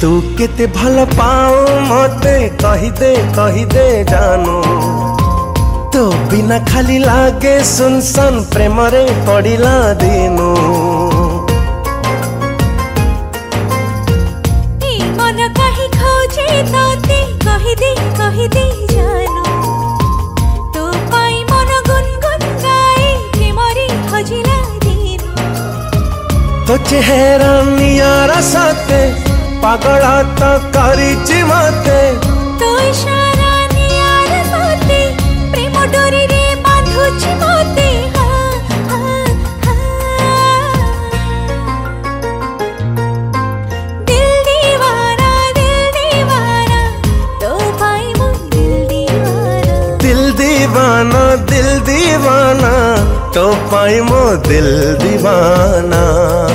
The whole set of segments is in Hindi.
तू केते भल पाओ मते कही दे जानू। तो बिना खाली लागे सुनसान प्रेम रे पड़िला दिनू। मन कहीं खोजे तोते कही दे जानू। तो पाई मन गुनगुन गाए प्रेम रे खोजिला दिनू। तो चेहरा नियारा साथे पागल तो करिछि मते। तो इशारा नियारा साथे प्रेम डोरी रे बांधुछि मते। दिल दीवाना तो पाई मु दिल दीवाना तो पाई मो दिल दीवाना।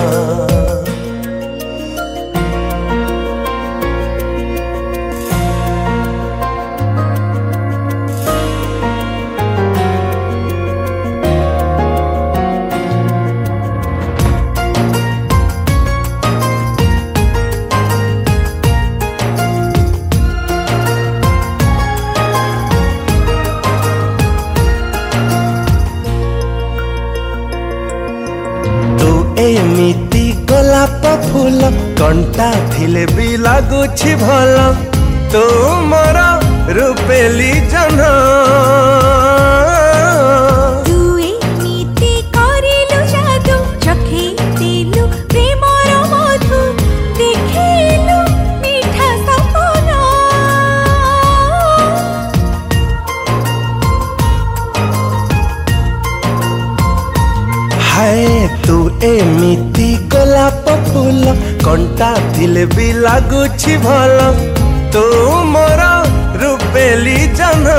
एमिति गोलाप फूल कंटा थिले भी लागुछि भल। तू मोर रूपेली जन्ह। तू एमिति करिलु जादू चखे दिलु प्रेमर मधु। देखिलु मीठा सपन। हाय तू एमिति गोलाप फूल कंटा थिले भी लागुछि भल। तू मोर रूपेली जन्ह।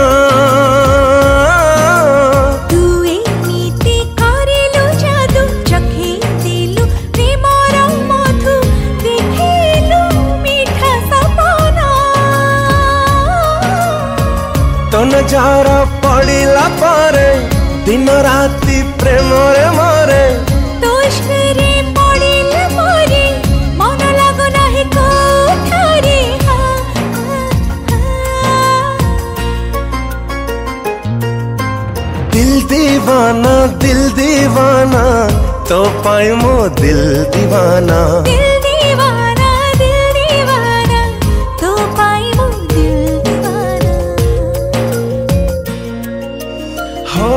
तू एमिति करिलु जादू चखे दिलु प्रेमर मधु। देखिलु मीठा सपन। तो नजर पड़िला पारे दिन राति प्रेम रे मरे। तो इश्करे पड़िले मोरे मन लागो नाही कोठारे। दिल दीवाना तो पाई मो दिल दीवाना। दिल दीवाना तो पाई मु दिल दीवाना। हो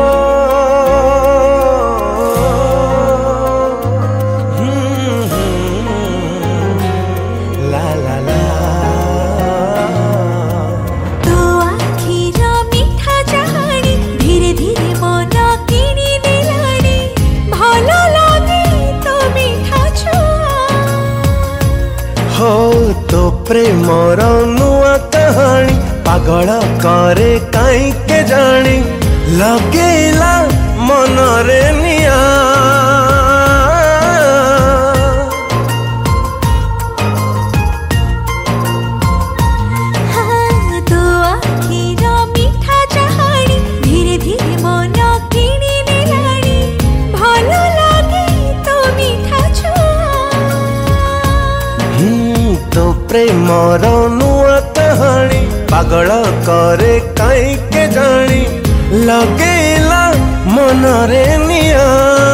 ला ला ला। तो आखिर मीठा चाहानी धीरे धीरे मन किनी देलानी। भल लगे तो मीठा छुआ। हो तो प्रेमर नुआ कहानी पागल करे काई के जानी। लगेला मनरे निया। तो आखिर मीठा चाहानी धीरे धीरे मन किनी देलानी। भल लगे तो मीठा छुआ। तो प्रेमर नुआ कहानी पागल करे काई के जानी। लगेला मनरे निया।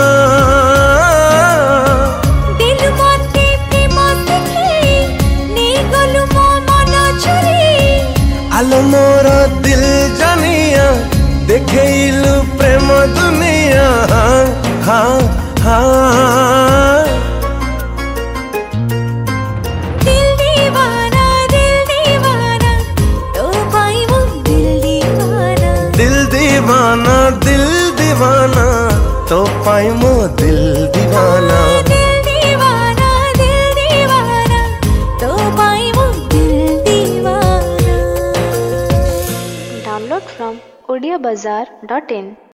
दिल मते प्रेम देखी ने गलु मो मन चुरी। आलो मोर दिल जानिया देखेलु प्रेम दुनिया। हाँ हाँ दिल दीवाना तो पाई मु दिल दीवाना। दिल दीवाना तो पाई मो दिल दीवाना। दिल दीवाना तो पाई मु दिल दीवाना। Download from odiabazaar.in